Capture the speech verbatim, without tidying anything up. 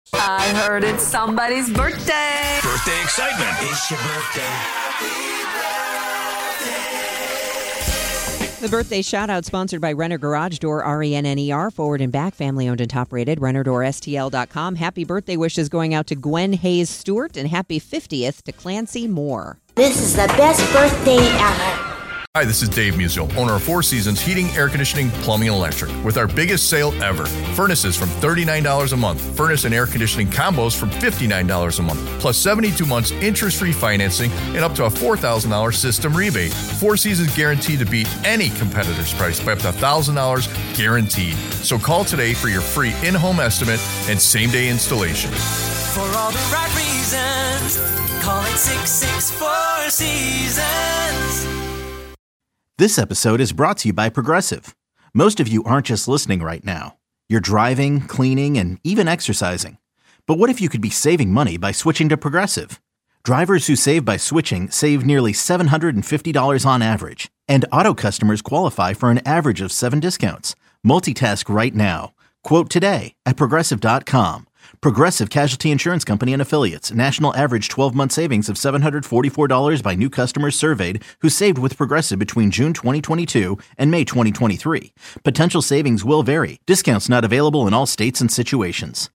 I heard it's somebody's birthday. Birthday excitement. It's your birthday. The birthday shout-out sponsored by Renner Garage Door, R E N N E R, forward and back, family-owned and top-rated, renner door S T L dot com. Happy birthday wishes going out to Gwen Hayes Stewart, and happy fiftieth to Clancy Moore. This is the best birthday ever. Hi, this is Dave Musial, owner of Four Seasons Heating, Air Conditioning, Plumbing, and Electric, with our biggest sale ever. Furnaces from thirty-nine dollars a month. Furnace and air conditioning combos from fifty-nine dollars a month. Plus seventy-two months interest-free financing and up to a four thousand dollars system rebate. Four Seasons guaranteed to beat any competitor's price by up to one thousand dollars guaranteed. So call today for your free in-home estimate and same-day installation. For all the right reasons, call it six six four Seasons. This episode is brought to you by Progressive. Most of you aren't just listening right now. You're driving, cleaning, and even exercising. But what if you could be saving money by switching to Progressive? Drivers who save by switching save nearly seven hundred fifty dollars on average. And auto customers qualify for an average of seven discounts. Multitask right now. Quote today at Progressive dot com. Progressive Casualty Insurance Company and Affiliates. National average twelve-month savings of seven hundred forty-four dollars by new customers surveyed who saved with Progressive between June twenty twenty-two and May twenty twenty-three. Potential savings will vary. Discounts not available in all states and situations.